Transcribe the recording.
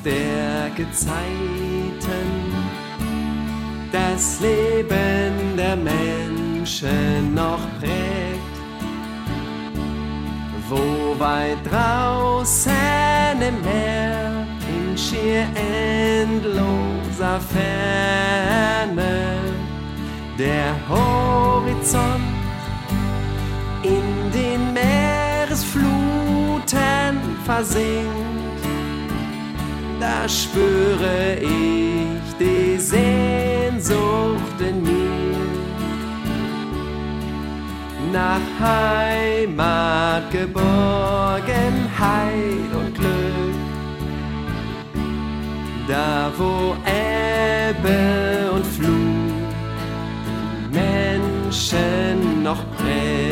der Gezeiten das Leben der Menschen noch prägt, wo weit draußen im Meer in schier endloser Ferne der Horizont in den Meeresfluten versinkt, da spüre ich die Sehnsucht in mir nach Heimat, Geborgenheit und Glück, da wo Ebbe und Flut Menschen noch prägen.